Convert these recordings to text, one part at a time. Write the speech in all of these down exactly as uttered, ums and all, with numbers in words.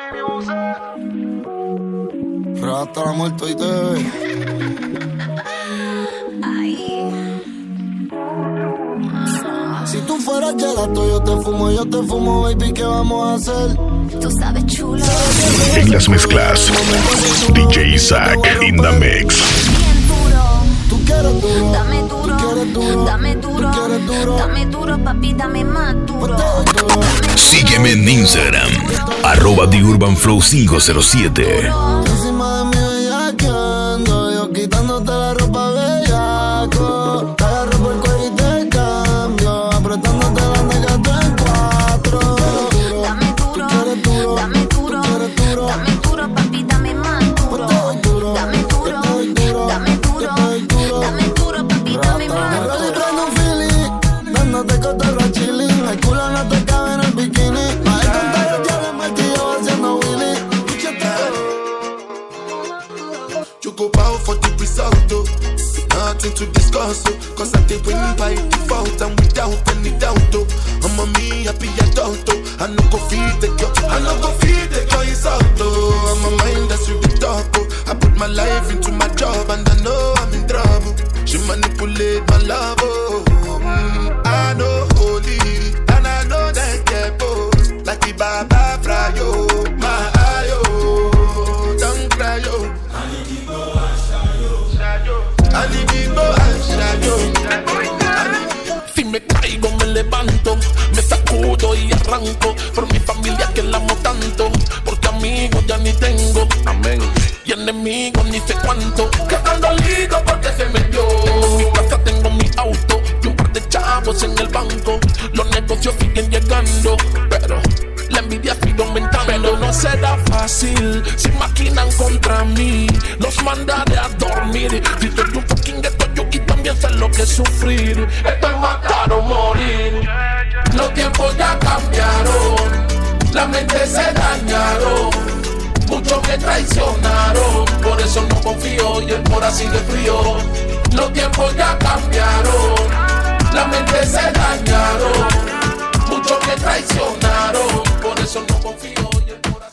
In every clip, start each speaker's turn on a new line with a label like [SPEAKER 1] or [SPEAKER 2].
[SPEAKER 1] Hasta la muerte y te ve. Si tú fueras gelato, yo te fumo, yo te fumo, baby, ¿qué vamos a hacer?
[SPEAKER 2] Tú sabes, chulo.
[SPEAKER 3] En las mezclas, D J Isaac in the mix.
[SPEAKER 2] Bien duro.
[SPEAKER 1] Tú quieres duro,
[SPEAKER 2] Dame duro,
[SPEAKER 1] tú quieres duro,
[SPEAKER 2] dame duro,
[SPEAKER 1] tú quieres duro,
[SPEAKER 2] dame duro, papi, dame más duro.
[SPEAKER 3] Sígueme en Instagram, arroba The Urban Flow cinco cero siete.
[SPEAKER 1] Encima de mí bellaqueando, yo quitándote la ropa bellaco. Te agarro por el cuello y te cambio, apretándote la nega tú en cuatro.
[SPEAKER 2] Dame duro, dame duro, dame duro, papi, dame más duro. Dame duro, dame duro, dame duro, papi, dame más duro.
[SPEAKER 1] Rolly prende un feeling, dándote cotorra chilling. El culo no te cabe en el bikini. Va a contar el diablo en martillo haciendo Willy.
[SPEAKER 4] You go bow for the result, oh. Nothing to discuss, oh. Cause I did win by default and without any doubt, oh. I'm a me happy adult, oh. I no go feed the girl, I no go feed the girl, it's out, oh. I'm a mind that's with the talk, oh. I put my life into my job and I know I'm in trouble. She manipulate my love, oh. Mm, I know holy, and I know that get both. Like the Baba Frayo, my ayo, don't cry, yo.
[SPEAKER 5] Si me caigo me levanto, me sacudo y arranco. Por mi familia que la amo tanto, porque amigos ya ni tengo, amén. Y enemigos ni sé cuánto, que están dolidos porque se me dio. Tengo mi casa, tengo mi auto y un par de chavos en el banco. Los negocios siguen llegando, pero la envidia sigue aumentando. Pero no será fácil si maquinan contra mí. Los mandaré a dormir. Si soy un fucking ghetto y también sé lo que es sufrir. Esto es matar o morir. Los tiempos ya cambiaron, la mente se dañaron. Muchos me traicionaron, por eso no confío y el corazón sigue frío. Los tiempos ya cambiaron, la mente se dañaron. Muchos me traicionaron, por eso no confío y el corazón.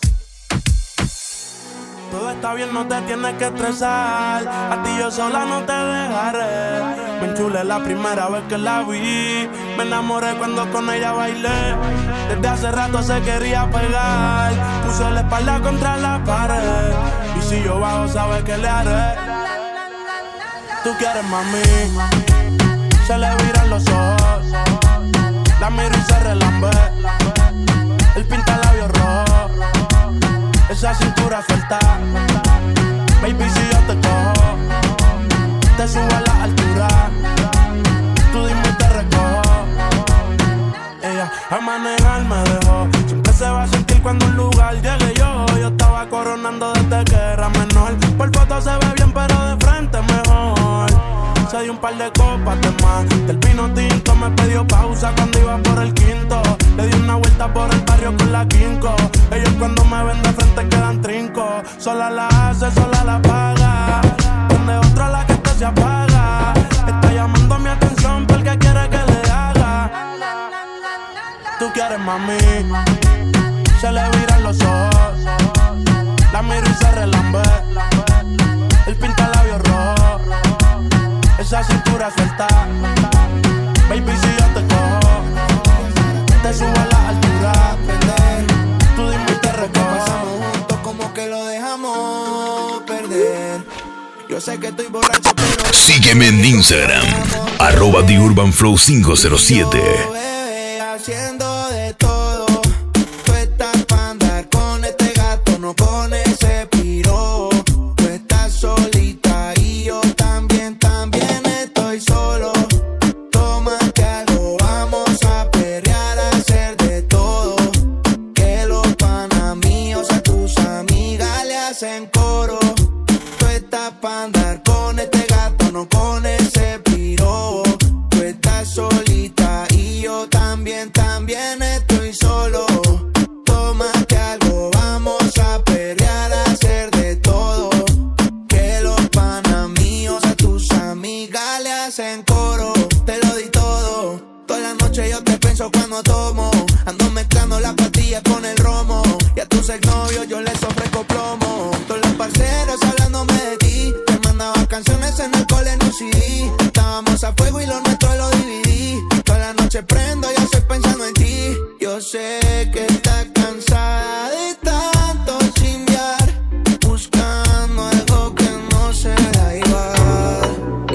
[SPEAKER 6] Todo está bien, no te tienes que estresar. A ti yo sola no te dejaré. Me enchulé la primera vez que la vi. Me enamoré cuando con ella bailé. Desde hace rato se quería pegar. Puso la espalda contra la pared. Y si yo bajo, sabes que le haré. Tú quieres, mami. Se le viran los ojos. La miro y se relambe. El pinta labios rojo. Esa cintura suelta. Baby, si yo te cojo, te subo a la altura. Tú dime y te recojo. Ella a manejar me dejó. Siempre se va a sentir cuando un lugar llegue yo. Yo estaba coronando desde que era menor. Por foto se ve bien, pero de frente mejor. Se dio un par de copas de más. Del vino tinto me pidió pausa cuando iba por el quinto. Le di una vuelta por el barrio con la quinco. Ellos cuando me ven de frente quedan trinco. Sola la hace, sola la paga. Donde otra la que esta se apaga. Está llamando mi atención porque quiere que le haga. Tú quieres, mami. Se le viran los ojos. La miro y se relambe. El pinta labios rojo. Esa cintura suelta. Baby, si yo te cojo, te subo a la altura. Tú dime y te recojo.
[SPEAKER 7] Pasamos juntos como que lo dejamos perder. Yo sé que estoy borracho, pero
[SPEAKER 3] Sígueme en Instagram, arroba The Urban Flow cinco cero siete.
[SPEAKER 7] bebé, haciendo de todo. Tú estás pa' andar con este gato, no con ese piro. Tú estás solita y yo también, también estoy solo. Tómate algo, vamos a perrear, a hacer de todo. Que los panas míos a tus amigas le hacen coro. Tú estás pa' andar con este gato, no con ese piro. Tú estás solita y yo también, también estoy solo. Tómate algo, vamos a perrear, a hacer de todo. Que los panas míos a tus amigas le hacen coro. Te lo di todo, toda la noche yo te pienso cuando tomo. Ando mezclando las pastillas con el romo. Y a tus exnovios yo sé que estás cansada de tanto chingar, buscando algo que no será igual.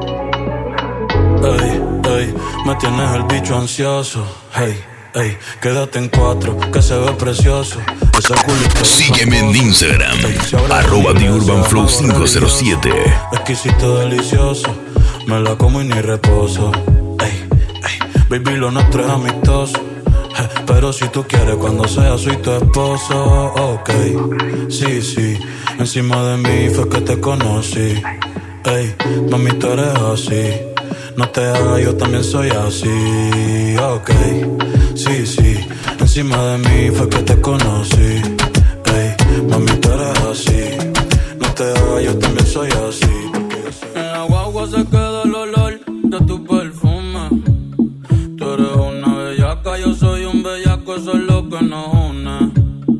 [SPEAKER 7] Yeah.
[SPEAKER 6] Ey, ey, me tienes el bicho ansioso. Hey, ey, quédate en cuatro, que se ve precioso. Ese culito.
[SPEAKER 3] Sígueme en Instagram, arroba The Urban Flow cinco cero siete.
[SPEAKER 6] Exquisito, delicioso, me la como y ni reposo. Ey, ey, baby, lo nuestro es amistoso. Eh, pero si tú quieres, cuando sea, soy tu esposo. Ok, sí, sí, encima de mí fue que te conocí. Ey, mami, tú eres así. No te hagas, yo también soy así. Ok, sí, sí, encima de mí fue que te conocí. Ey, mami, tú eres así. No te hagas, yo también soy así.
[SPEAKER 8] En la guagua se queda el olor de tu perfume. Tú eres una bellaca, yo soy un bellaco, eso es lo que nos une.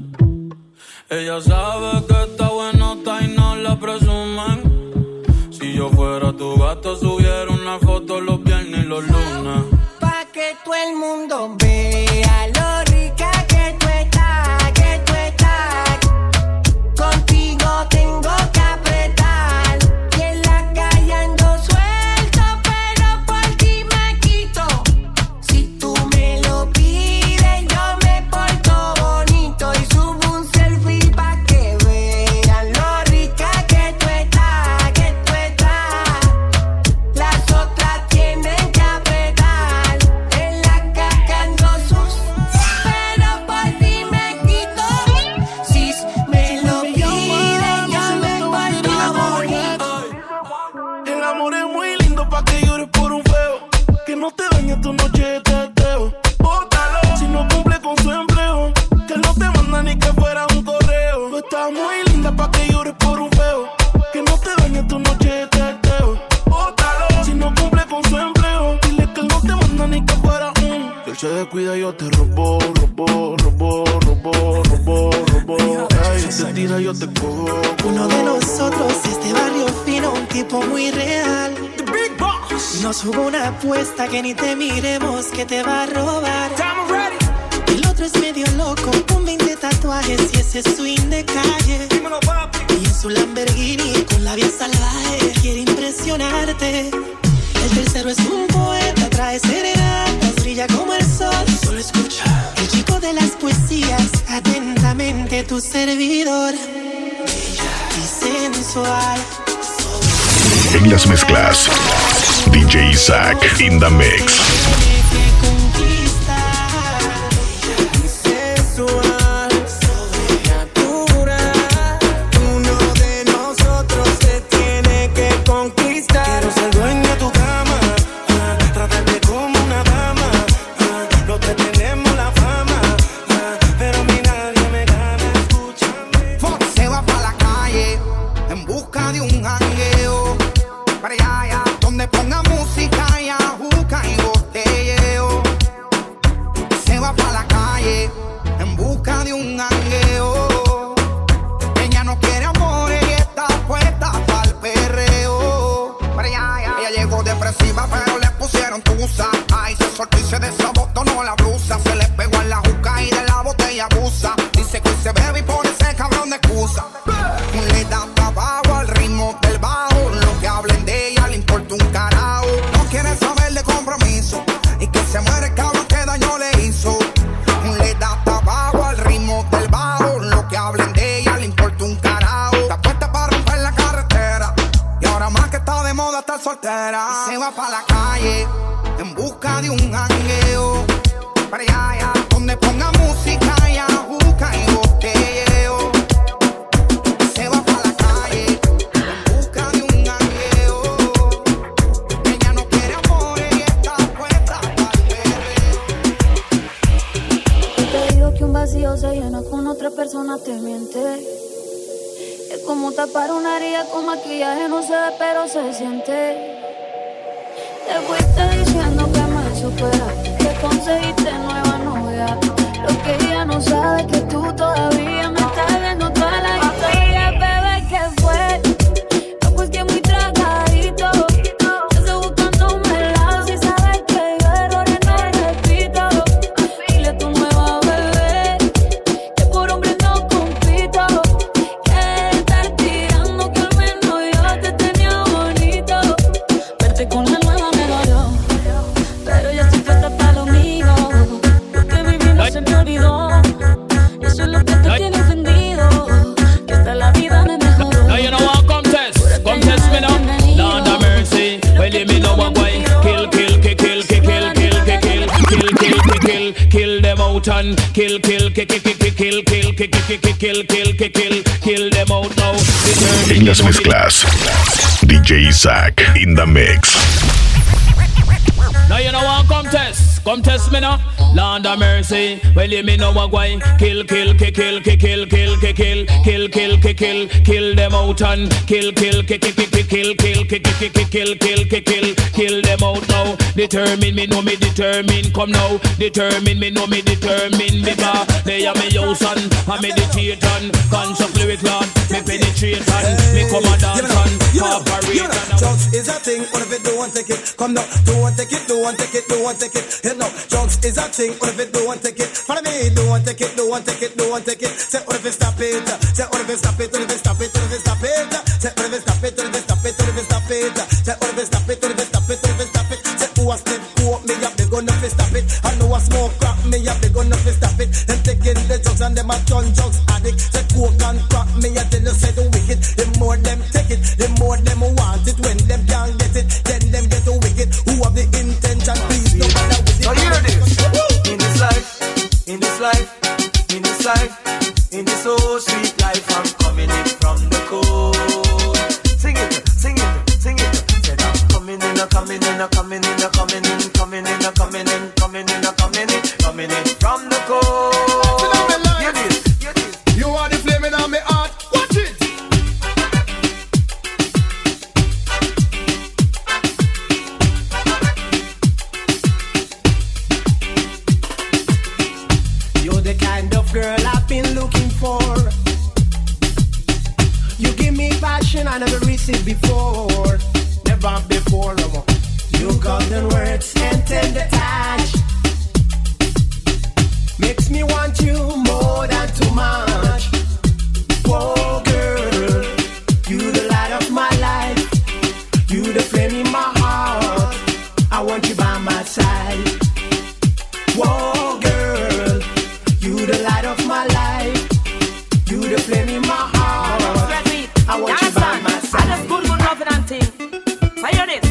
[SPEAKER 8] Ella sabe que está buenota y no la presumen. Si yo fuera tu gato, subiera una foto los viernes y los lunes.
[SPEAKER 7] Pa' que todo el mundo vea lo rica que tú estás, que tú estás. Contigo tengo que apretar. Y en la calle ando suelto, pero por ti me quito. Si tú me lo pides, yo me porto bonito. Y subo un selfie pa' que vean lo rica que tú estás, que tú estás. Las otras tienen que apretar. En la caca ando sus, pero por ti me quito. Si me lo piden, yo me porto bonito.
[SPEAKER 5] El amor es muy lindo pa' que llores por un feo, que no te dañe tu noche de teteo. Bótalo si no cumple con su empleo, que no te manda ni que fuera un correo. Tú estás muy linda pa' que llores por un feo, que no te dañe tu noche de teteo. Bótalo si no cumple con su empleo, dile que él no te manda ni que fuera un. Si él se descuida yo te robo, robo, robo, robo, robo, robo. Ay, si te tira yo te cojo.
[SPEAKER 7] Uno de nosotros es de barrio fino, un tipo muy real. Nos jugó una apuesta que ni te miremos, que te va a robar. El otro es medio loco, con veinte tatuajes y ese swing de calle. Y en su Lamborghini con la vía salvaje quiere impresionarte. El tercero es un poeta, trae serenatas, brilla como el sol. Solo escucha. El chico de las poesías, atentamente tu servidor. Bella y sensual.
[SPEAKER 3] En las mezclas, D J Isaac in the mix.
[SPEAKER 2] Nueva
[SPEAKER 9] out and kill, kill, kill, kill, kill, kill, kill, kill, kill, kill, kill, kill, kill, kill them out now.
[SPEAKER 3] En las mezclas, D J Isaac in the mix.
[SPEAKER 9] Now you know what, come test, come test me now. Land of mercy, well you me know what going. Kill, kill, kill, kill, kill, kill, kill, kill, kill, kill, kill, kill, kill, kill them out and kill, kill, kill, kill, kill, kill, kill, kill, kill, kill, kill, kill, kill, kill them out now. Determine me know me determine, come now. Determine me know me determine because they are me house and I meditate and conscious lyric land. Me penetrate and me come a dance and cooperate and
[SPEAKER 7] drugs is a thing, what if it don't take it? Come now, don't take it, don't take it, don't take it. You know, drugs is a thing, what if it don't take it? Follow me, don't take it, don't take it, don't take it. Say what if it stop it? Say what if it stop it? What if it stop it? What if it stop it? Say what if it stop it? What if it stop it? What if it stop it? Say what if it stop it? What if it stop it? What if it stop it? Say who a step coke me up, they gonna fi stop it. I know a smoke crack me up, they gonna fi stop it. Them taking the drugs and them a done drugs addict. Say coke and crack me, I tell you say the wicked. The more them take it, the more them want it. When them can't get it, then them get the wicked. Who have the intention, please no matter with it.
[SPEAKER 10] So hear this. In this life, in this life, in this life, in this old sweet life, I'm coming in from the cold. Sing it, sing it, sing it. Said I'm coming in, I'm coming in, I'm coming in, I'm coming in, coming in, I'm coming in, coming in, I'm coming in, coming in from the cold. Hear this, hear this.
[SPEAKER 11] You are the flame in my heart. Watch it.
[SPEAKER 7] You're the kind of girl I've been looking for. You give me passion I never received before. Never before, no more. Your golden words and tender touch makes me want you more than too much. Whoa, girl, you the light of my life. You the flame in my heart. I want you by my side. Whoa, girl, you the light of my life. You the flame in my heart. I want you by my side.
[SPEAKER 12] I just good, good loving and thing. Fire this.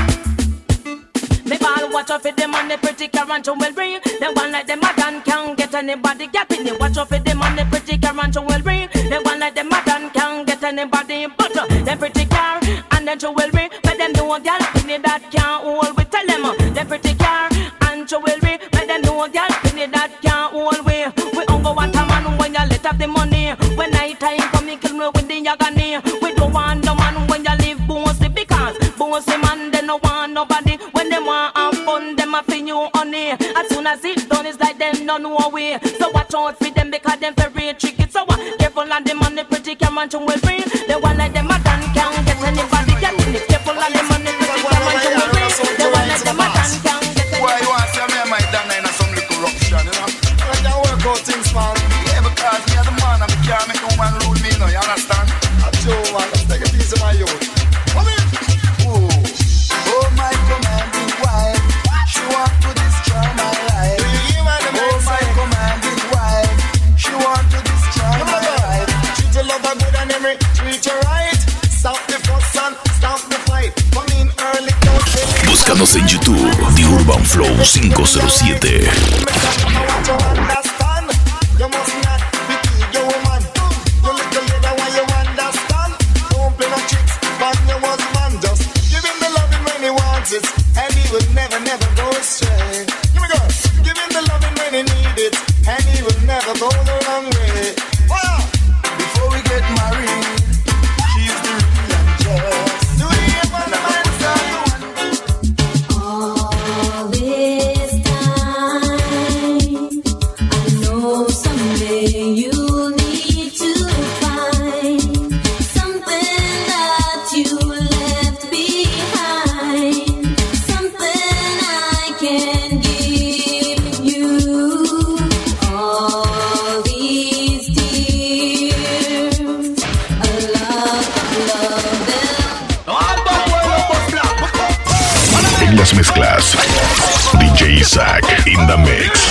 [SPEAKER 12] Me ball watch out for them and the pretty Carancho will bring. The one like them a done can't get anybody get in. Watch out for them and the pretty Carancho will bring. The one like them a done can't get anybody but uh, them pretty car and then jewelry. But them know a girl in it that can't hold. We tell them uh, them pretty car and jewelry. But them know a girl in it that can't hold. We we don't go want a man when you let up the money. When night time come you kill me with the agony. We don't want no man when you live bossy because bossy man they no want nobody. When they want have fun them a fin you honey. As soon as it's done it's like them no know way. So watch out for them because them very tricky. So uh, careful of them and the pretty Carancho will bring. The one like them a done can't get anybody get in it. Careful of them and the pretty Carancho will bring. The one like them a done can't get anybody.
[SPEAKER 11] Why you want to say me and my done in some little corruption, you know? I can work out things, man. Yeah, because me and the man and me can't make no man rule me, you know, you understand? I'm sure, man. Let's take a piece of my youth. Come in. Oh, oh my commanding wife. She want to destroy my life. Oh my commanding wife. She want to destroy my life. Treat your lover good and every treat you right. Stop the fuss and stop the fight. Come in early, don't say me.
[SPEAKER 3] Búscanos en YouTube, The Urban Flow cinco cero siete.
[SPEAKER 11] You must not be your woman. You little lady, why you understand? Don't play no tricks, but you was man. Just give him the loving when he wants it, and he will never, never go astray. Give me go. Give him the loving when he need it, and he will never go the wrong way. Wow. Before we get married, she is the real and just. Do you hear what the man say?
[SPEAKER 2] All this time, I know someday you'll need to find something that you left behind, something I can give you. All these tears, a lot of love and
[SPEAKER 3] En las mezclas, D J Isaac in the mix.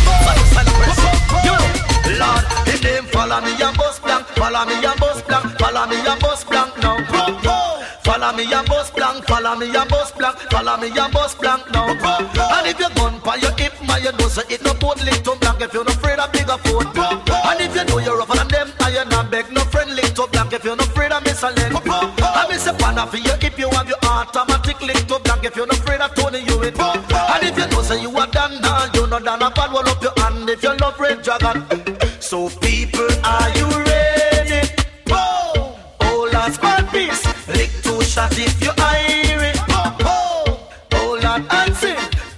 [SPEAKER 10] Lord, his name follow me and bus blank, follow me and bus blank, follow me and bus blank now. Follow me and bus blank, follow me and bus blank, follow me and bus blank now. And if you gun for your hip, my you know so it no both lick to blank.
[SPEAKER 13] blank if you're not afraid of bigger foot. And if you know you're rougher than them, I you not beg no friend link to blank if you're not afraid of miss a leg. I miss a pan for you if you have your automatic link to blank if you're not afraid of turning you in. And if you know say you are done now, you know done a bad, roll up your hand if you love Red Dragon. So people, are you ready? Oh, oh last man piece, lick two shots if you hear it. Oh, oh, oh Lord and sing.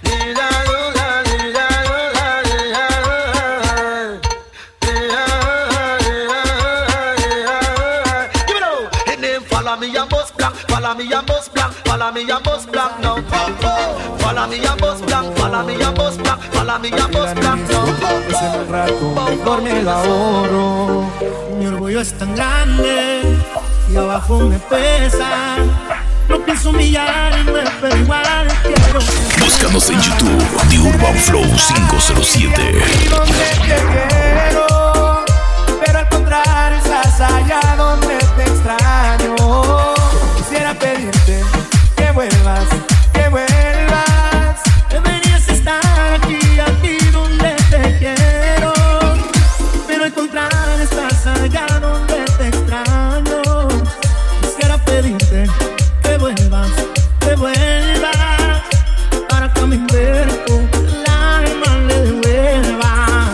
[SPEAKER 13] Follow me and bust blank, follow me and bust blank, follow me and bust blank now. Follow me and bust blank, follow me and bust blank, follow me and bust blank now.
[SPEAKER 14] Ese mal rato mejor me lo ahorro. Mi orgullo es tan grande y abajo me pesa. No pienso humillarme, pero igual quiero.
[SPEAKER 3] Búscanos en YouTube, The Urban Flow cinco cero siete.
[SPEAKER 14] Donde te quiero, pero al contrario estás allá donde te extraño. Quisiera pedirte que vuelvas, que vuelvas. Deberías estar aquí, aquí donde te quiero, pero al contrario estás allá donde te extraño. Quisiera pedirte que vuelvas, que vuelvas, para que a mi cuerpo el alma le devuelva.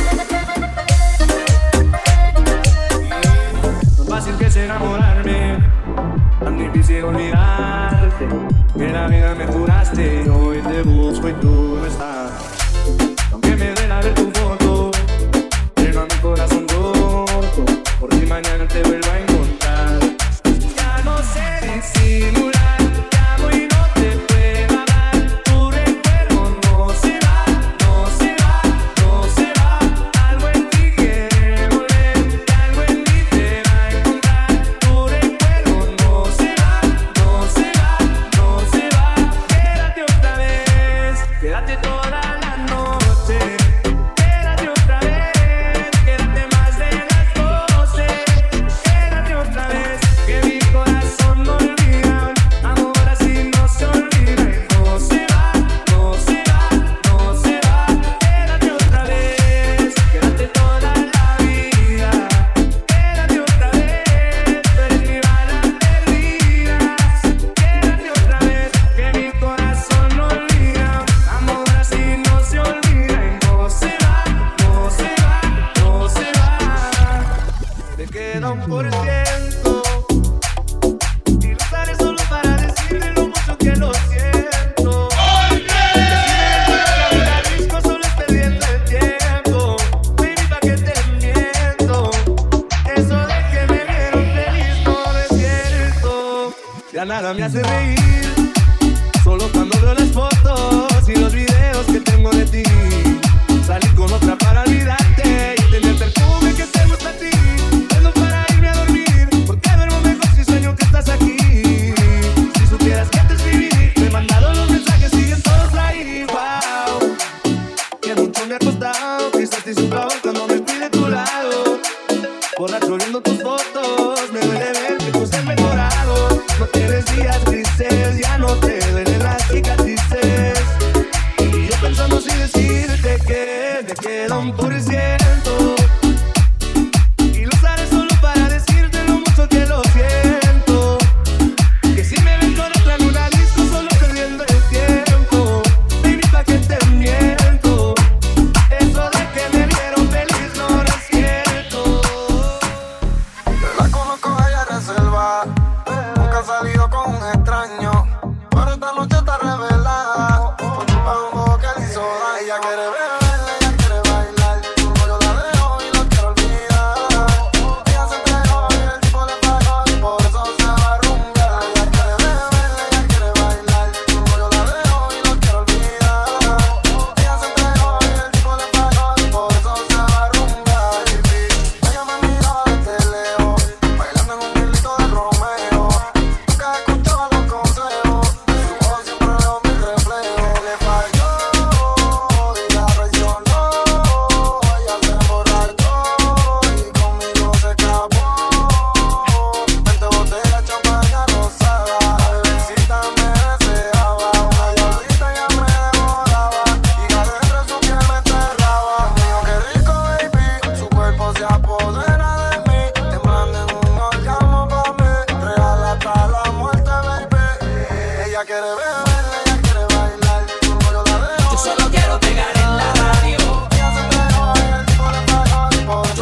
[SPEAKER 14] No fácil que es enamorarme, tan difícil olvidarte. Que la vida me juraste, hoy te busco y tú no estás. Aunque me duela ver tu foto, lleno a mi corazón roto, por si mañana te vuelvo a encontrar. Ya no sé disimular, te amo y no te puedo hablar. Tu recuerdo no se va, no se va, no se va. Algo en ti quiere volver, algo en mí te va a encontrar. Tu recuerdo no se va, no se va, no se va. Quédate otra vez, quédate toda la noche. Quédate otra vez, quédate más de las doce. Quédate otra vez, que mi corazón no olvida. Amor así no se olvida y no se va, no se va, no se va. Quédate otra vez, quédate toda la vida. Quédate otra vez, tú eres mi bala perdida. Quédate otra vez, que mi corazón no olvida. Amor así no se olvida y no se va, no se va, no se va. Te queda un por ciento y lo usaré solo para decirle lo mucho que lo siento. Que si me encuentras en un disco solo es perdiendo el tiempo. Baby, pa' que te miento. Eso de que me vieron feliz no es cierto. Ya nada me hace reír, solo cuando veo las fotos y los videos que tengo de ti. Salí con otra para olvidarte y tener perfume que te gusta a ti. Prendo para irme a dormir, porque duermo mejor si sueño que estás aquí. Si supieras que te escribí, me mandaron los mensajes, siguen todos ahí. Wow, que mucho me ha costado, quizás te hice un favor cuando me fui de tu lado. Borracho viendo tus fotos, me duele ver que tú has mejorado. No tienes días grises, ya no te duelen las cicatrices. Y yo pensando sin decirte que me queda un por ciento y lo usaré solo para decirte lo mucho que lo siento. Que si me ven con otra en una disco solo perdiendo el tiempo. Baby, pa' que te miento. Eso de que me vieron feliz no es cierto.
[SPEAKER 1] La conozco, ella reserva, nunca ha salido con un extraño, pero esta noche está revelada. Por culpa de un bobo que le hizo daño. Ella quiere beber, ella quiere bailar, su rollo la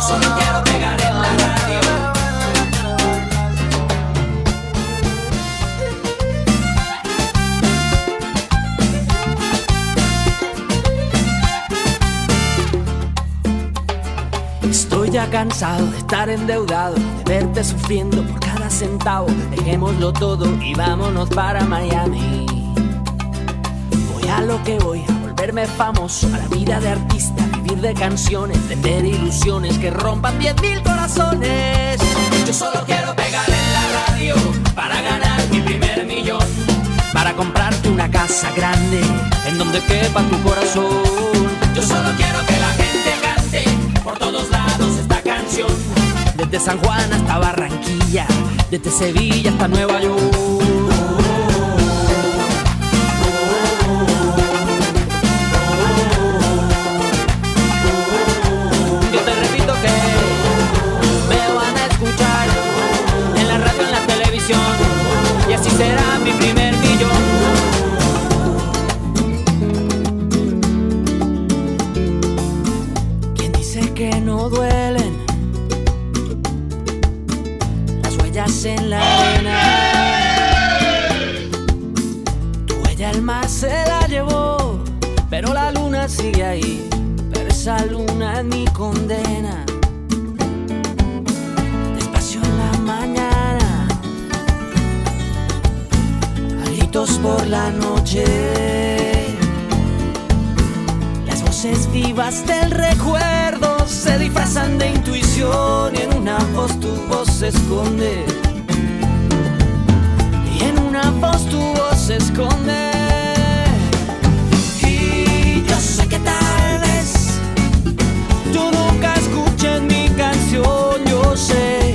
[SPEAKER 15] solo quiero pegar en la radio.
[SPEAKER 16] Estoy ya cansado de estar endeudado, de verte sufriendo por cada centavo. Dejémoslo todo y vámonos para Miami. Voy a lo que voy, a volverme famoso, a la vida de artista, vivir de canciones, vender ilusiones que rompan diez mil corazones.
[SPEAKER 15] Yo solo quiero pegar en la radio para ganar mi primer millón,
[SPEAKER 16] para comprarte una casa grande en donde quepa tu corazón.
[SPEAKER 15] Yo solo quiero que la gente cante por todos lados esta canción,
[SPEAKER 16] desde San Juan hasta Barranquilla, desde Sevilla hasta Nueva York. Yo te repito que me van a escuchar en la radio, en la televisión, y así será mi primer millón. ¿Quién dice que no duelen las huellas en la arena? Tu huella el mar se la llevó, pero la luna sigue ahí, pero esa luna es mi condena. Despacio en la mañana, a gritos por la noche, las voces vivas del recuerdo se disfrazan de intuición, y en una voz tu voz se esconde, y en una voz tu voz se esconde. Y yo sé que tal vez tú nunca escuches mi canción, yo sé.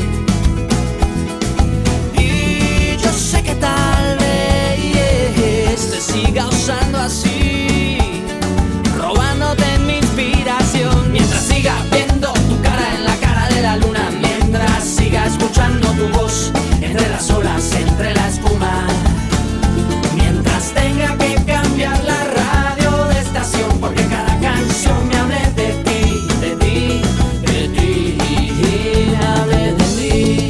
[SPEAKER 16] Y yo sé que tal vez te siga usando así, robándote mi inspiración, mientras siga viendo tu cara en la cara de la luna, mientras siga escuchando tu voz entre las olas, entre la espuma, mientras tenga que cambiar la radio de estación, porque cada canción me hable de ti, de ti, de ti, me hable de ti.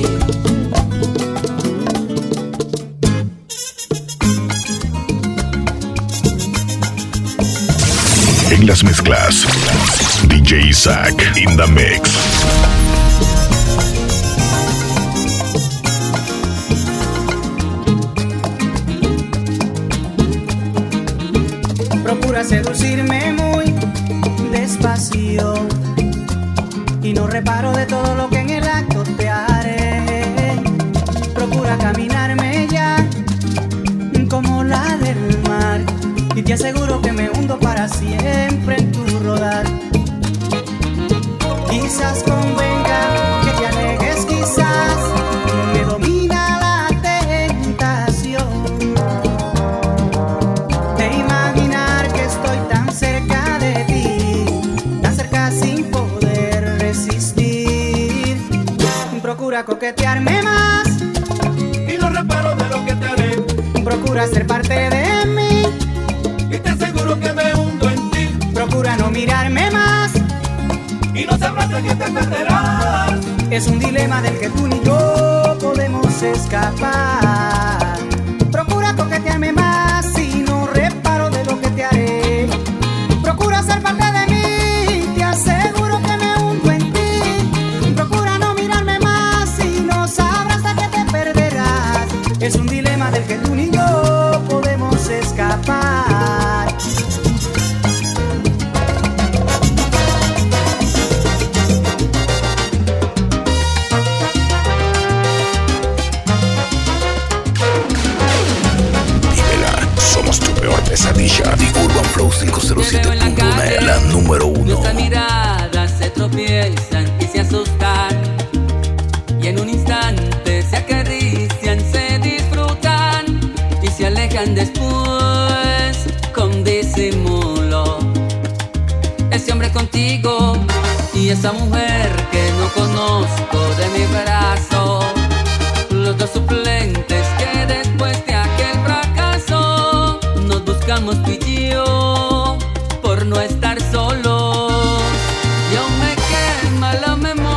[SPEAKER 3] En las mezclas, D J Isaac in the mix.
[SPEAKER 17] Procura seducirme muy despacio y no reparo de todo lo que en el acto te haré. Procura caminarme ya como la del mar, y te aseguro que me hundo para siempre en tu rodar. Quizás convenga que te alejes, quizás me domina la tentación de imaginar que estoy tan cerca de ti, tan cerca sin poder resistir. Procura coquetearme más
[SPEAKER 15] y no reparo de lo que te haré.
[SPEAKER 17] Procura ser parte de mí
[SPEAKER 15] y te aseguro que me hundo en ti.
[SPEAKER 17] Procura no mirarme más
[SPEAKER 15] y no sabrás de quién te perderás.
[SPEAKER 17] Es un dilema del que tú ni yo podemos escapar. Procura coquetearme más y no reparo de lo que te haré. Procura ser parte de mí, te aseguro que me hundo en ti. Procura no mirarme más y no sabrás de qué te perderás. Es un dilema del que tú ni yo podemos escapar.
[SPEAKER 3] Pesadilla de Urban Flow cinco cero siete punto uno, la número uno.
[SPEAKER 18] Nuestras miradas se tropiezan y se asustan, y en un instante se acarician, se disfrutan y se alejan después con disimulo. Ese hombre contigo y esa mujer que no conozco de mi brazo, los dos suplentes que después de aquel fracaso nos buscamos tú y yo por no estar solos. Y aún me quema la memoria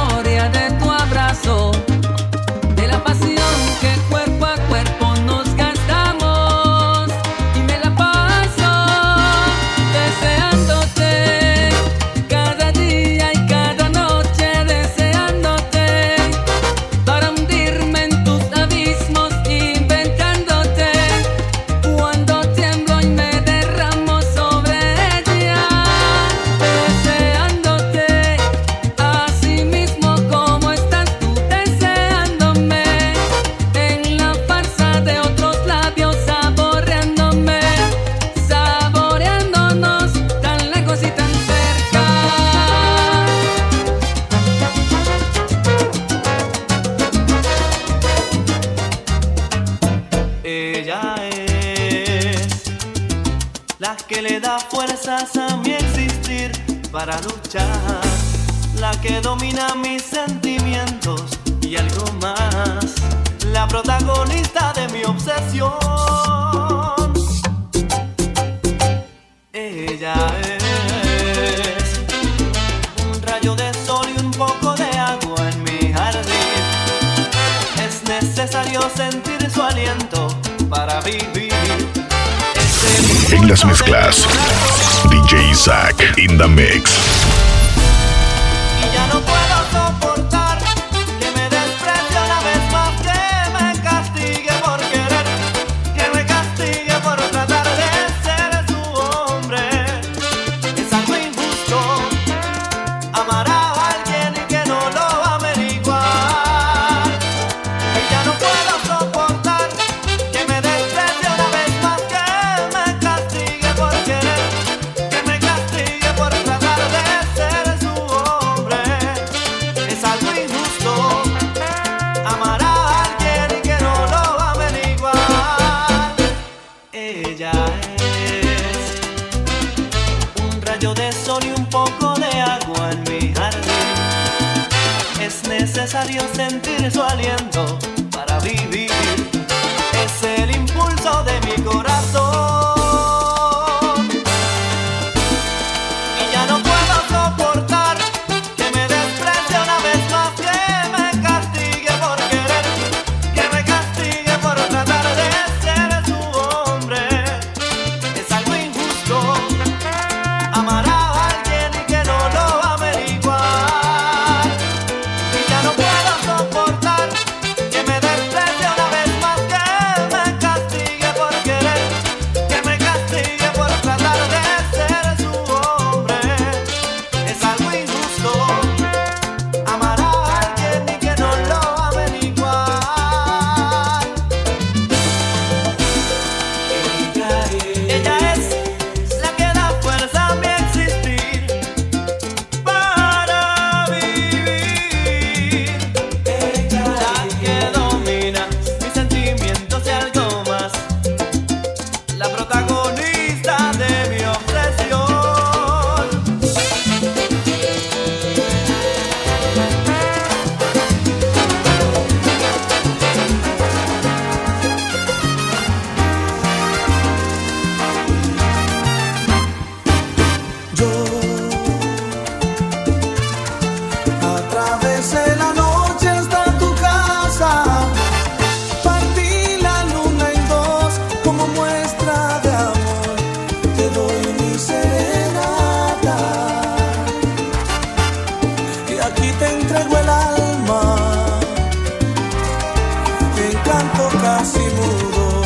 [SPEAKER 10] fuerzas a mi existir para luchar, la que domina mis sentimientos y algo más, la protagonista de mi obsesión. Ella es un rayo de sol y un poco de agua en mi jardín. Es necesario sentir su aliento para vivir.
[SPEAKER 3] En las mezclas, D J Isaac in the mix.
[SPEAKER 10] Y ya no puedo soportar que me desprecie una vez más, que me castigue por querer, que me castigue por tratar de ser su hombre. Es algo injusto amar a alguien y que no lo ame igual. Y ya no puedo soportar que me desprecie una vez más, que me castigue por querer, que me castigue por tratar de ser su hombre. Es algo injusto amar a alguien y que no lo amen igual. Ella es un rayo de sol y un poco de agua en mi jardín. Es necesario sentir su aliento para vivir. Es el impulso de mi corazón. Y ya no puedo soportar que me desprecie una vez más, que me castigue por querer, que me castigue por tratar de ser su hombre. Es algo injusto amar a alguien y que no lo amen igual. Y ya no puedo soportar que me desprecie una vez más, que me castigue por querer, que me castigue por tratar de ser su hombre. Es algo injusto amar a alguien y que no lo amen igual. Ella es la que da fuerza a mi existir para vivir. La que domina mis sentimientos y algo más, la protagonista de mi obsesión.
[SPEAKER 7] Atravesé la noche hasta tu casa, partí la luna en dos como muestra de amor, te doy mi serenata. Y aquí te entrego el alma, te encanto casi mudo,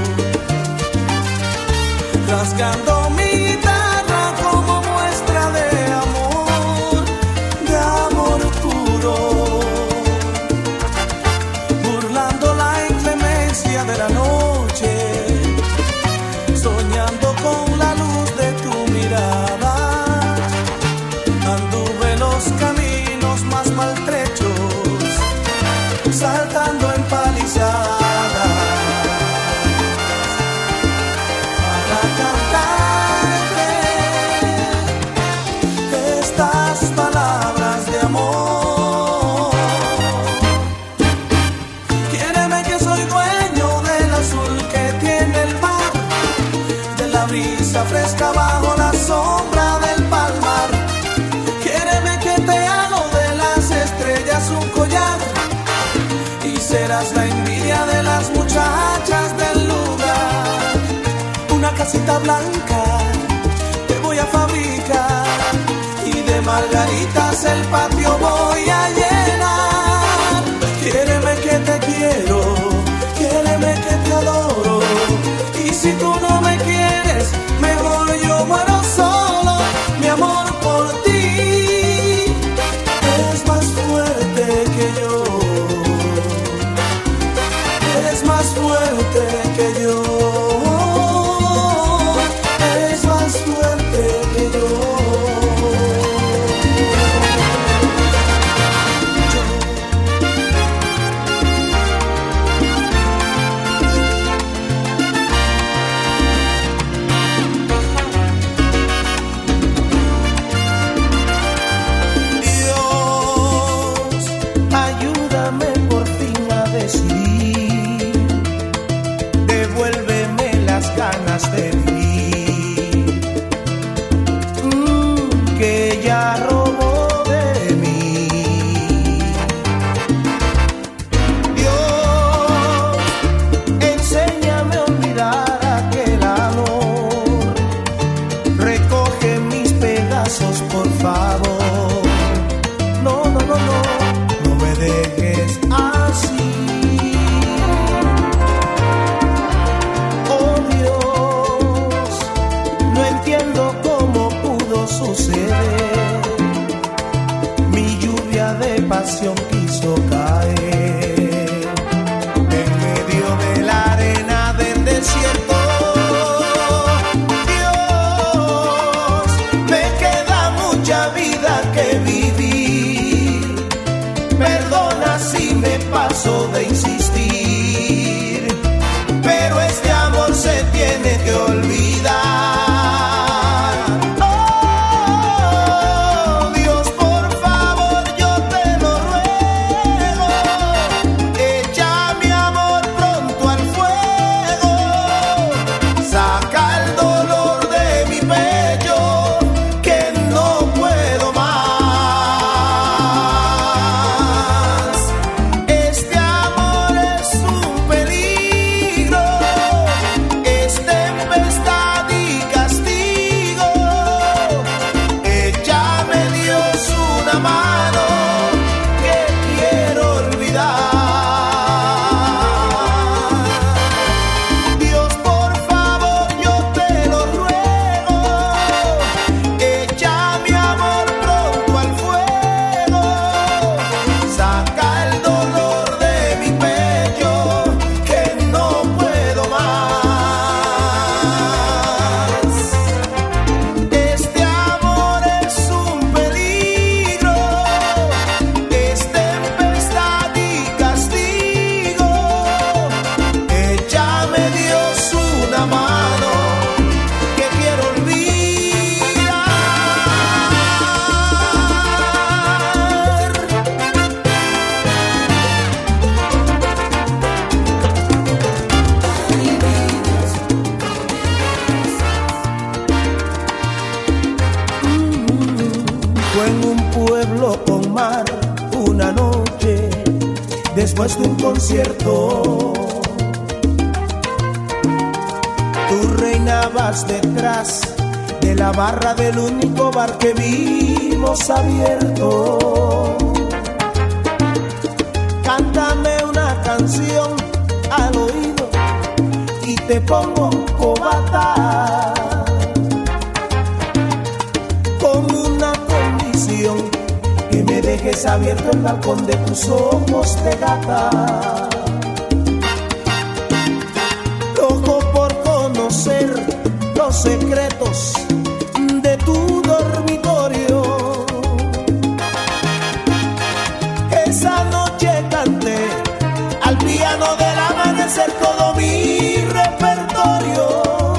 [SPEAKER 7] rasgando mi guitarra como muestra de amor, de amor puro, burlando la inclemencia de la noche, soñando con la luz de tu mirada. Anduve los caminos más maltrechos, saltando en palizadas para cantarte estas palabras de amor. Quiéreme que soy dueño del azul que tiene el mar, de la brisa fresca bajo la sombra del palmar. Quiéreme que te hago de las estrellas un collar y serás la envidia de las muchachas del lugar. Una casita blanca te voy a fabricar y de margaritas el patio voy a llenar. Quiéreme que te quiero, quiéreme que te adoro, y si tú no me quieres, mejor yo muero solo. Mi amor por ti es más fuerte que yo, es más fuerte que yo, es más fuerte que yo. pasión quiso caer en medio de la arena del desierto. Dios, me queda mucha vida que vivir. Perdona si me paso de insistir, pero este amor se tiene que olvidar. Después de un concierto, tú reinabas detrás de la barra del único bar que vimos abierto. Cántame una canción al oído y te pongo cobata, con una condición: que me dejes abierto el balcón de tus ojos de gata. Loco por conocer los secretos de tu dormitorio. Esa noche canté al piano del amanecer todo mi repertorio.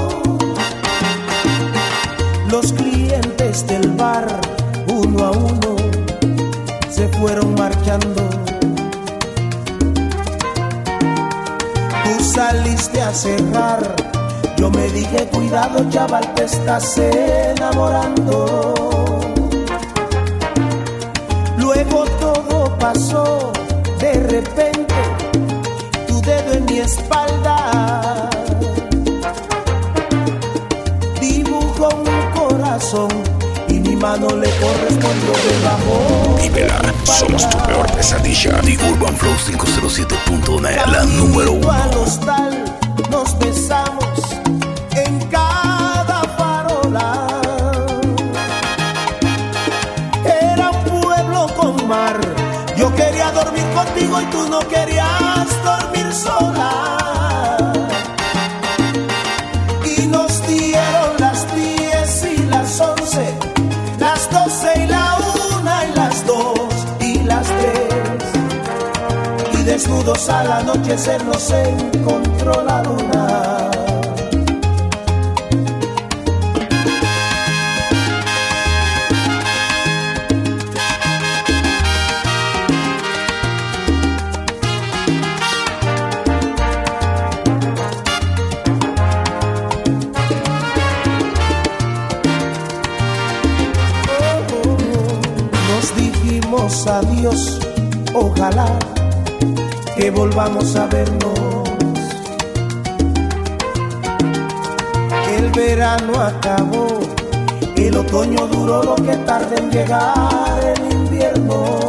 [SPEAKER 7] Los clientes del bar, uno a uno, se fueron marchando. Tú saliste a cerrar, yo me dije: cuidado chaval, te estás enamorando. Luego todo pasó de repente, tu dedo en mi espalda dibujó un corazón y mi mano le correspondió debajo.
[SPEAKER 3] Vívela, somos tu peor pesadilla. The Urban Flow cinco cero siete punto net, la número uno.
[SPEAKER 7] Al hostal nos besamos en cada farola. Era un pueblo con mar. Yo quería dormir contigo y tú no querías dormir sola. Y nos dieron las diez y las once, las doce y la una y las dos y las tres. Y desnudos al anochecer nos encontró la luna. Adiós, ojalá que volvamos a vernos. El verano acabó, el otoño duró lo que tarda en llegar el invierno.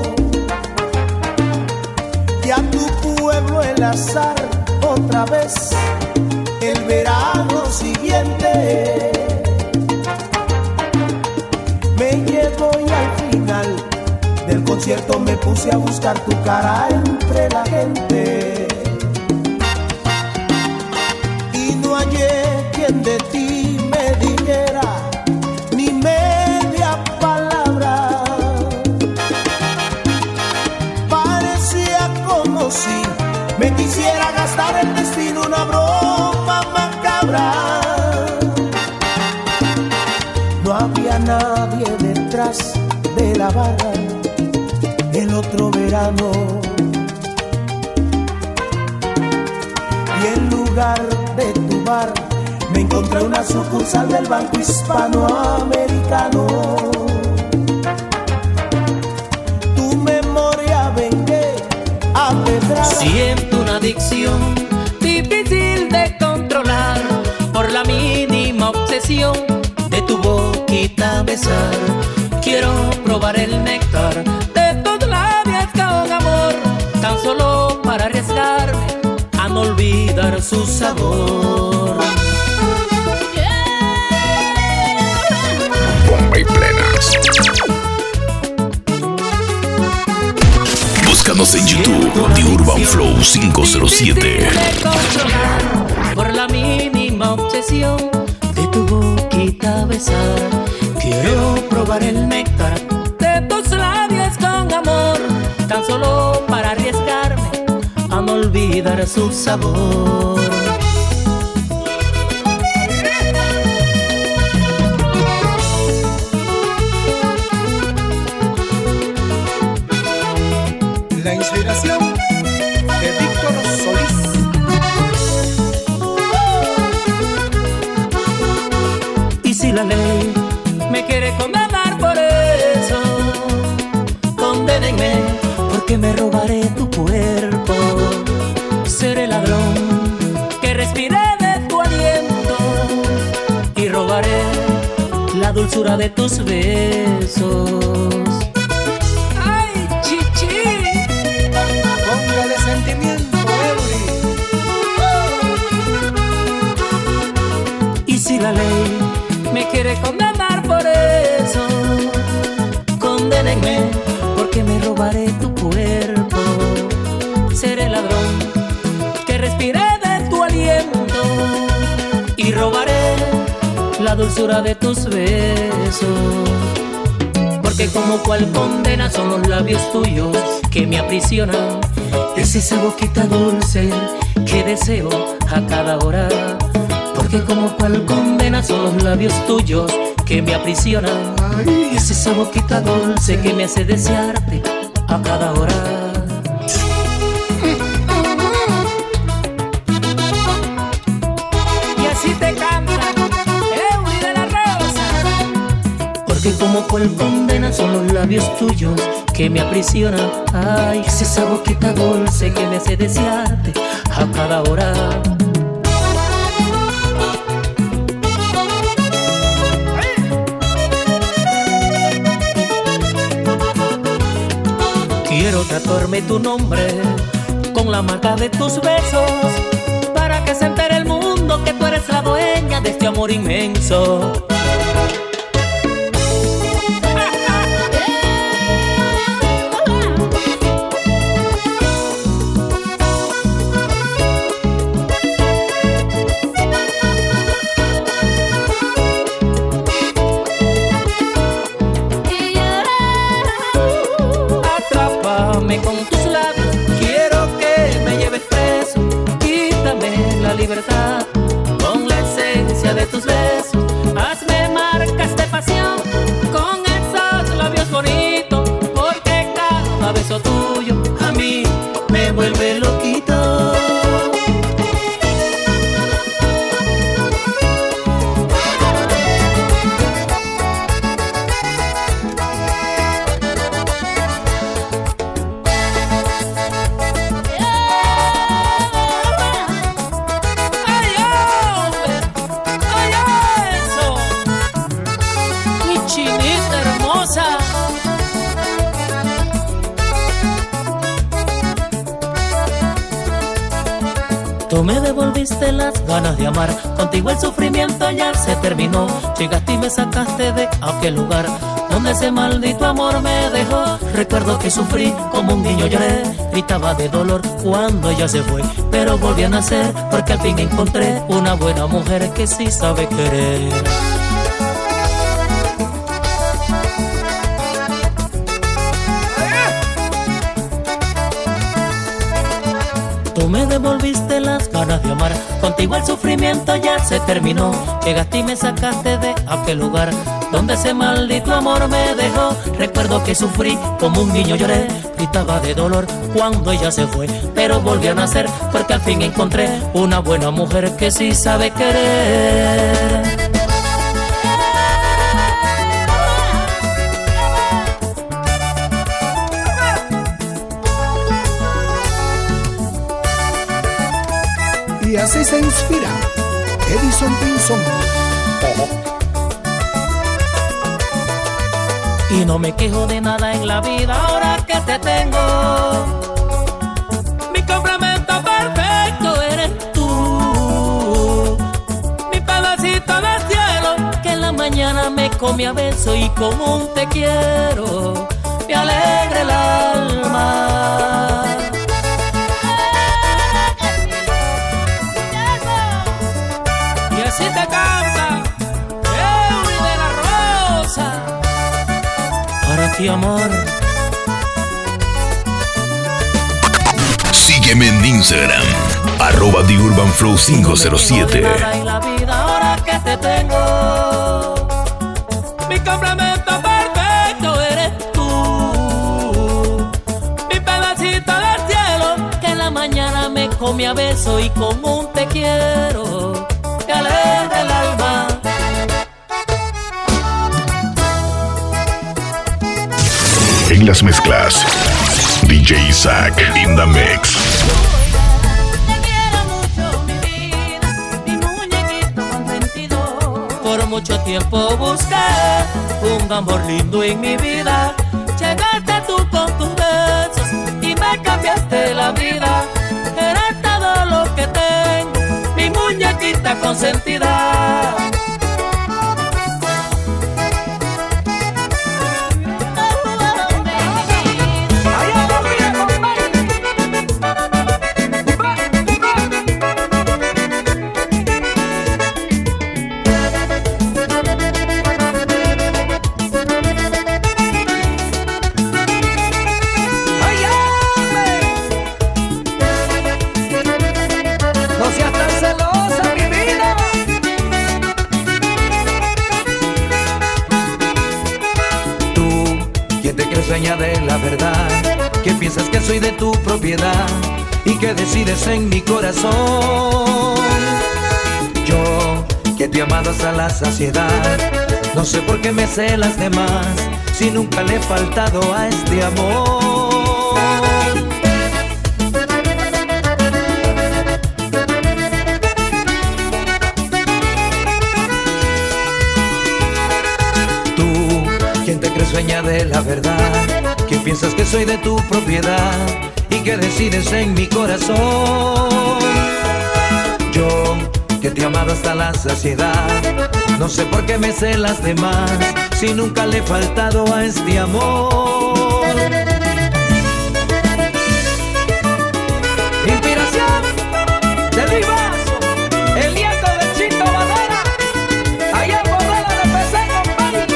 [SPEAKER 7] Y a tu pueblo el azar otra vez, el verano siguiente me llevo y al final del
[SPEAKER 19] concierto me puse a buscar tu cara entre la gente y no hallé quien de ti me dijera ni media palabra. Parecía como si me quisiera gastar el destino una broma macabra. No había nadie detrás de la barra el otro verano y en lugar de tu bar me encontré una sucursal del Banco Hispanoamericano. Tu memoria vengué a pedrada.
[SPEAKER 16] Siento una adicción difícil de controlar por la mínima obsesión de tu boquita besar. Quiero probar el néctar de tus labios con amor, tan solo para arriesgarme a no olvidar su sabor.
[SPEAKER 3] Bomba y plenas. Búscanos en YouTube, The Urban Flow cinco cero siete.
[SPEAKER 16] Por la mínima obsesión de tu boquita besar, quiero probar el néctar de tus labios con amor, tan solo para arriesgarme a no olvidar su sabor.
[SPEAKER 19] La inspiración de Víctor Solís.
[SPEAKER 16] Y si la ley me quiere condenar por eso, condénenme, porque me robaré tu cuerpo. Seré ladrón que respire de tu aliento y robaré la dulzura de tus besos. ¡Ay, chichi!
[SPEAKER 19] Póngale sentimiento, Eury.
[SPEAKER 16] Y si la ley me quiere condenar por eso, condénenme, porque me robaré tu cuerpo. Seré ladrón que respire de tu aliento y robaré la dulzura de tus besos. Porque como cual condena son los labios tuyos que me aprisionan. Es esa boquita dulce que deseo a cada hora. Porque como cual condena son los labios tuyos que me aprisionan. Es esa boquita dulce que me hace desearte a cada hora. Y así te canta Eury de la Rosa. Porque como cual condena son los labios tuyos que me aprisionan. Ay, es esa boquita dulce que me hace desearte a cada hora. Quiero tatuarme tu nombre con la marca de tus besos, para que se entere el mundo que tú eres la dueña de este amor inmenso. Con tus labios quiero que me lleves preso, quítame la libertad con la esencia de tus besos, hazme marcas de pasión con esos labios bonitos, porque cada beso tuyo a mí me vuelve loquito. Tú me devolviste las ganas de amar, contigo el sufrimiento ya se terminó. Llegaste y me sacaste de aquel lugar donde ese maldito amor me dejó. Recuerdo que sufrí como un niño, lloré, gritaba de dolor cuando ella se fue, pero volví a nacer porque al fin encontré una buena mujer que sí sabe querer. Tú me devolviste las ganas de amar, contigo el sufrimiento ya se terminó. Llegaste y me sacaste de aquel lugar donde ese maldito amor me dejó. Recuerdo que sufrí como un niño, lloré, gritaba de dolor cuando ella se fue, pero volví a nacer porque al fin encontré una buena mujer que sí sabe querer.
[SPEAKER 19] Y así se inspira Edison Pinzón.
[SPEAKER 16] Y no me quejo de nada en la vida ahora que te tengo. Mi complemento perfecto eres tú. Mi pedacito del cielo que en la mañana me come a beso y con un te quiero me alegra el alma. Si te canta Eury de la Rosa, para ti amor.
[SPEAKER 3] Sígueme en Instagram, arroba The Urban Flow cinco cero siete.
[SPEAKER 16] En la vida ahora que te tengo, mi complemento perfecto eres tú. Mi pedacito del cielo que en la mañana me come a beso y con un te quiero me alegra el alma.
[SPEAKER 3] En las mezclas, D J Isaac in the mix.
[SPEAKER 16] Te quiero mucho, mi vida, mi muñequito consentido. Por mucho tiempo busqué un amor lindo en mi vida. Llegaste tú con tus besos y me cambiaste la vida. Eres todo lo que tengo, mi muñequita consentida.
[SPEAKER 10] De la verdad, que piensas que soy de tu propiedad y que decides en mi corazón. Yo, que te he amado hasta la saciedad, no sé por qué me celas de más, si nunca le he faltado a este amor. Tú, quien te crees dueña de la verdad, que piensas que soy de tu propiedad y que decides en mi corazón. Yo, que te he amado hasta la saciedad, no sé por qué me celas de más, si nunca le he faltado a este amor. Inspiración de Luis Vaso, el nieto de Chito Badera, allá por la de P C Company.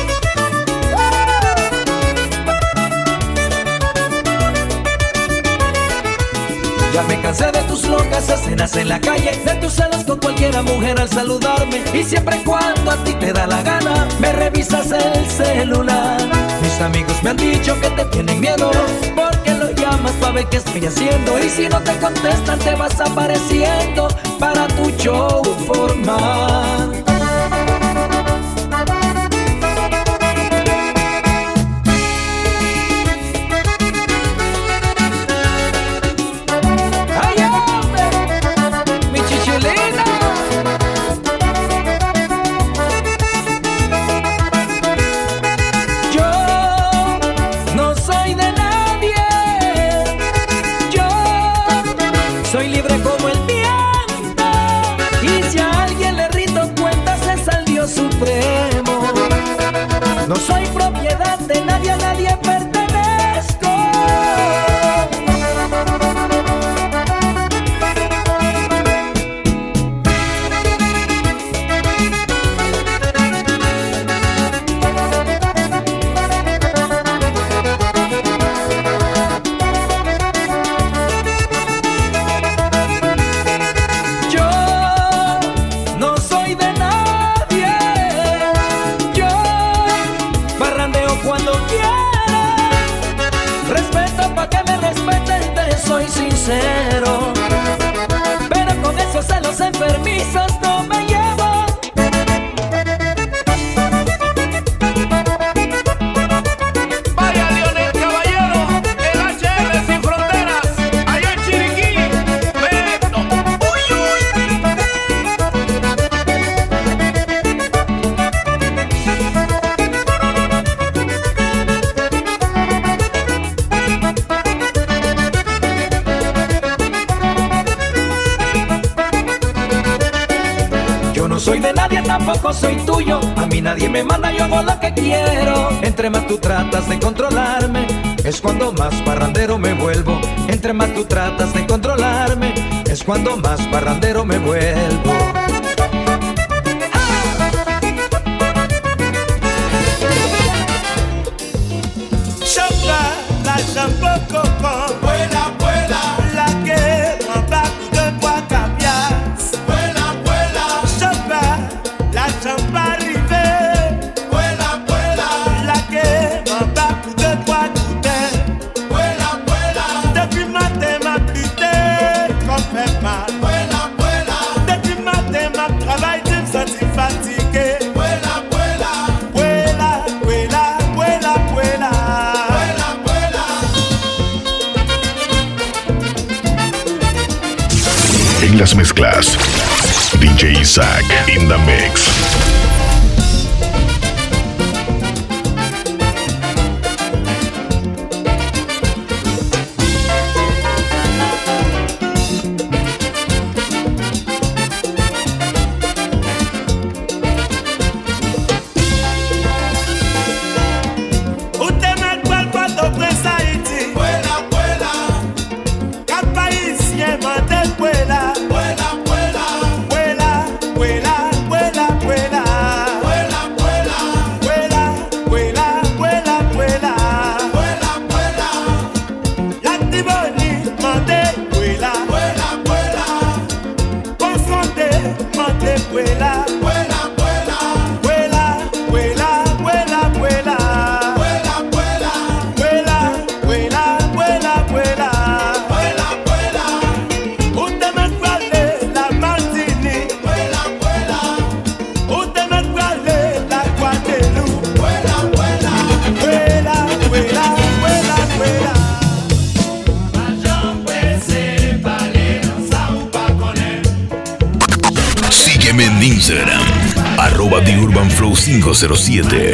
[SPEAKER 10] Ya me cansé de tus locas escenas en la calle, de tus celos con cualquiera mujer al saludarme, y siempre cuando a ti te da la gana me revisas el celular. Mis amigos me han dicho que te tienen miedo porque lo llamas para ver qué estoy haciendo, y si no te contestan te vas apareciendo para tu show formal. Soy libre como el viento, y si a alguien le rindo cuenta
[SPEAKER 16] sincero, pero con esos celos enfermizos no me llevo.
[SPEAKER 20] Vaya Lionel Caballero, el H R sin fronteras, allá en Chiriquí, Beto, uy, uy.
[SPEAKER 16] No soy de nadie, tampoco soy tuyo. A mí nadie me manda, yo hago lo que quiero. Entre más tú tratas de controlarme, es cuando más parrandero me vuelvo. Entre más tú tratas de controlarme, es cuando más parrandero me vuelvo.
[SPEAKER 19] Choca, la champoco con vuela, vuela, la que m'en de quoi capias. Vuela, vuela, choca, la champa arrivée. Vuela, vuela, la que m'en de quoi goûter. Vuela, vuela, depuis matin m'a pité, qu'on fait mal. Vuela, vuela, depuis matin m'a travail, tu me sens fatigué. Vuela, vuela, vuela, vuela, vuela, vuela.
[SPEAKER 3] En las mezclas, D J Isaac in the mix. En Instagram, arroba The Urban Flow cinco cero siete.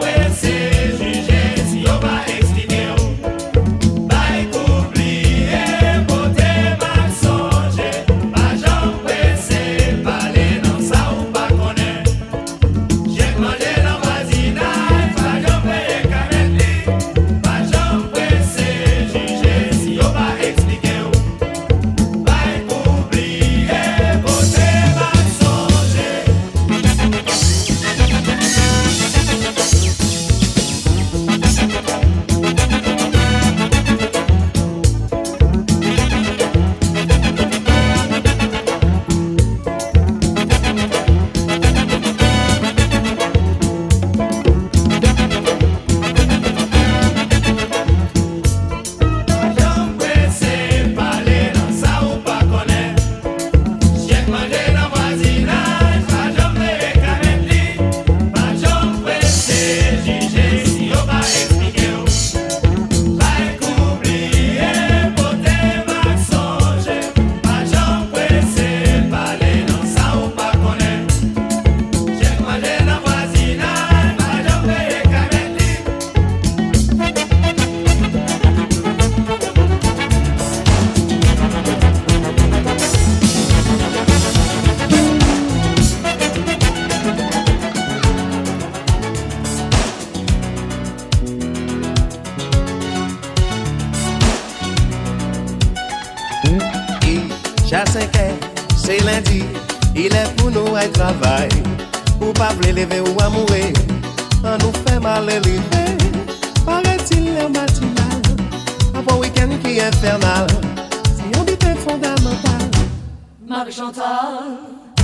[SPEAKER 21] C'est lundi, il est pour nous à travail. Ou pas vle lever ou amourer, on nous fait mal élevé. Paraît-il le matinal, avant week-end qui est infernal. Si on dit c'est fondamental.
[SPEAKER 12] Marie-Chantal,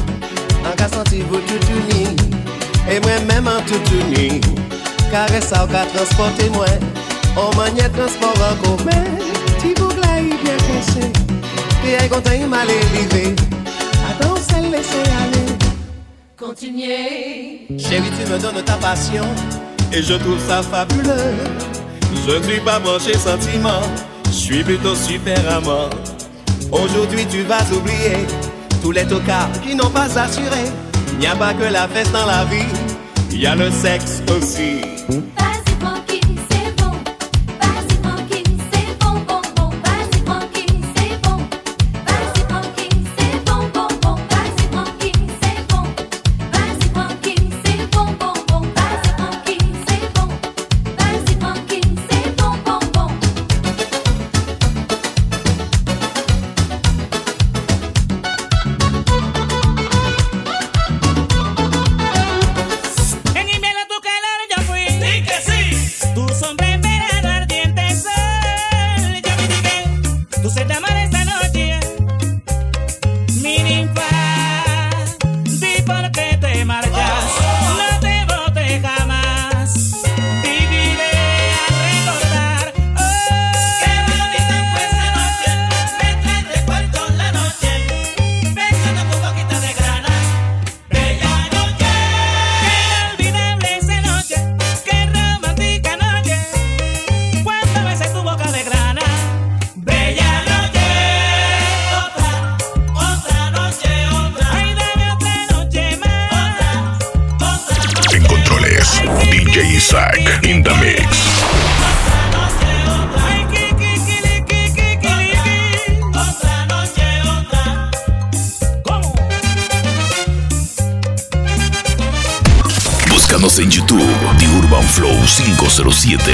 [SPEAKER 21] en cas senti vous tout uni, et moi-même en tout uni. Caresse ça ou qu'à transporter moi, on maniait transport en commun. Si vous l'avez bien caché. Et un content, il m'a l'élevé. Attends, c'est laisser aller.
[SPEAKER 15] Continuez.
[SPEAKER 21] Chérie, tu me donnes ta passion et je trouve ça fabuleux. Je ne suis pas branché sentiment, je suis plutôt super amant. Aujourd'hui tu vas oublier tous les tocards qui n'ont pas assuré. Il n'y a pas que la fête dans la vie, il y a le sexe aussi.
[SPEAKER 2] Vas-y tranquille, c'est bon. Vas-y tranquille, c'est bon, bon, bon. Vas-y tranquille, c'est bon. Vas-y tranquille, c'est bon, bon, bon. Vas-y tranquille, c'est bon. Vas-y tranquille, c'est bon, bon, bon. Vas-y tranquille, c'est bon. Vas-y tranquille, c'est bon, bon, bon.
[SPEAKER 12] En invierno tu calor yo fui. Di que sí. Tu sombra en verano ardiente sol. Yo me dije, tu sed de amar esta noche. Mi ninfa, di por qué te marchas. No te bote jamás. Viviré a recordar. Oh, qué bonita fue esa noche. Me trae recuerdo la noche. Pensando tu boquita de grana. Bella noche. Qué inolvidable esa noche. Qué romántica noche. Cuántas veces tu boca de grana. Bella noche. Otra, otra noche, otra. Ay, dame otra noche más.
[SPEAKER 3] En controles, D J Isaac in the mix.
[SPEAKER 12] Ay, ki, ki, ki, li, ki, ki, ki, li, ki. Otra noche, otra. ¿Cómo?
[SPEAKER 3] Búscanos en YouTube, The Urban Flow cinco cero siete.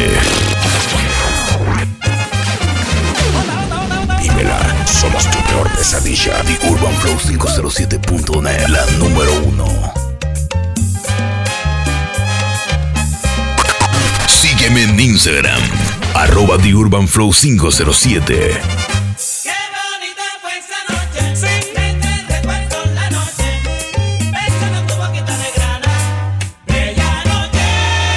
[SPEAKER 3] Dímela, somos tu peor pesadilla. The Urban Flow cinco cero siete punto net, la número uno. Sígueme en Instagram, arroba The Urban Flow cinco cero siete.
[SPEAKER 12] Qué bonita fue esa noche. Sí, me trae recuerdo la noche. Pensando en tu boquita de grana. Bella noche.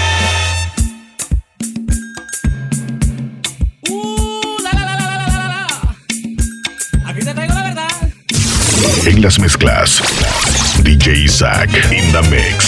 [SPEAKER 12] Uh, la la la la la la la la. Aquí te traigo la verdad.
[SPEAKER 3] En las mezclas, D J Isaac in the mix.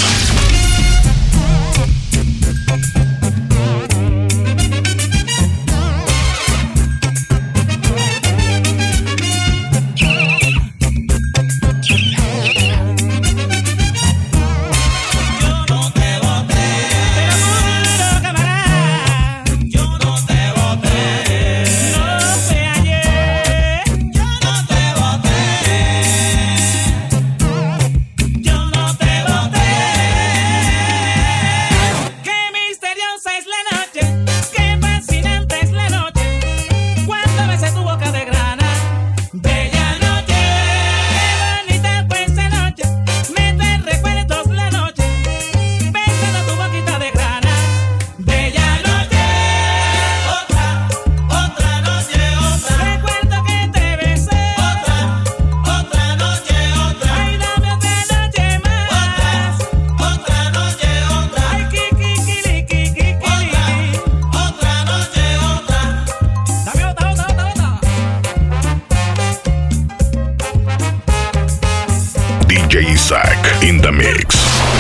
[SPEAKER 3] D J Isaac in the mix.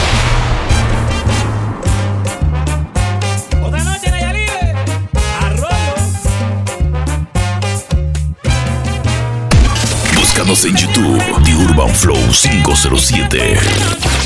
[SPEAKER 12] Otra noche en Ayalile, Arroyo.
[SPEAKER 3] Búscanos en YouTube, The Urban Flow cinco cero siete.